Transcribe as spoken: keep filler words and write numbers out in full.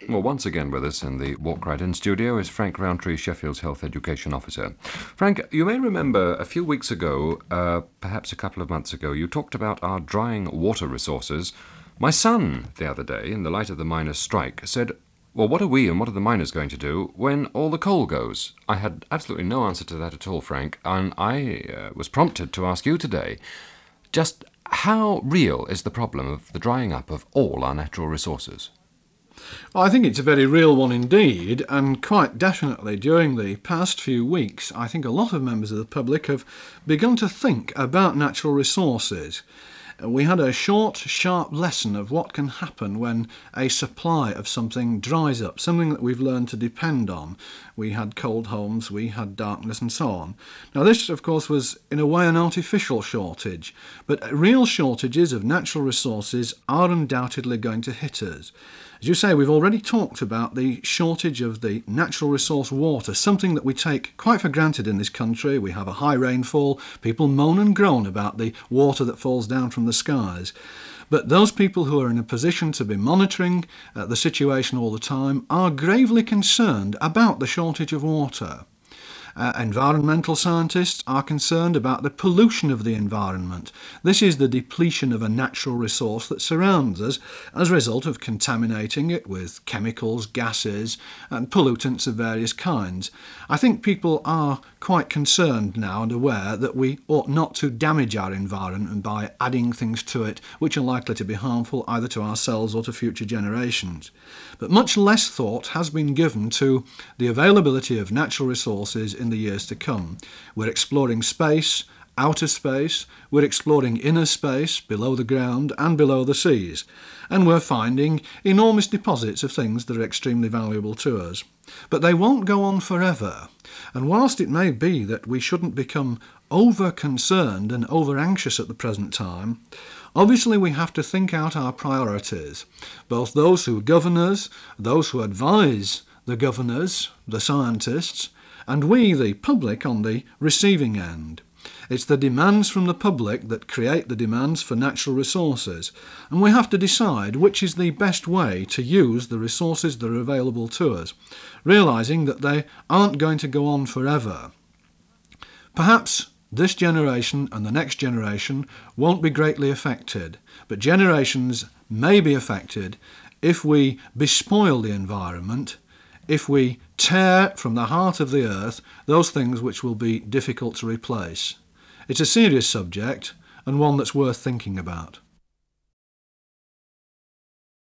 Well, once again with us in the Walk Right In studio is Frank Rowntree, Sheffield's Health Education Officer. Frank, you may remember a few weeks ago, uh, perhaps a couple of months ago, you talked about our drying water resources. My son, the other day, in the light of the miners' strike, said, well, what are we and what are the miners going to do when all the coal goes? I had absolutely no answer to that at all, Frank, and I uh, was prompted to ask you today, just how real is the problem of the drying up of all our natural resources? Well, I think it's a very real one indeed, and quite definitely during the past few weeks, I think a lot of members of the public have begun to think about natural resources. We had a short, sharp lesson of what can happen when a supply of something dries up, something that we've learned to depend on. We had cold homes, we had darkness and so on. Now this, of course, was in a way an artificial shortage, but real shortages of natural resources are undoubtedly going to hit us. As you say, we've already talked about the shortage of the natural resource water, something that we take quite for granted in this country. We have a high rainfall, people moan and groan about the water that falls down from the skies. But those people who are in a position to be monitoring uh, the situation all the time are gravely concerned about the shortage of water. Uh, environmental scientists are concerned about the pollution of the environment. This is the depletion of a natural resource that surrounds us as a result of contaminating it with chemicals, gases and pollutants of various kinds. I think people are quite concerned now and aware that we ought not to damage our environment by adding things to it which are likely to be harmful either to ourselves or to future generations. But much less thought has been given to the availability of natural resources in the years to come. We're exploring space, outer space, we're exploring inner space, below the ground and below the seas, and we're finding enormous deposits of things that are extremely valuable to us. But they won't go on forever, and whilst it may be that we shouldn't become over-concerned and over-anxious at the present time, obviously we have to think out our priorities, both those who govern us, those who advise the governors, the scientists, and we, the public, on the receiving end. It's the demands from the public that create the demands for natural resources, and we have to decide which is the best way to use the resources that are available to us, realising that they aren't going to go on forever. Perhaps this generation and the next generation won't be greatly affected, but generations may be affected if we bespoil the environment, if we tear from the heart of the earth those things which will be difficult to replace. It's a serious subject and one that's worth thinking about.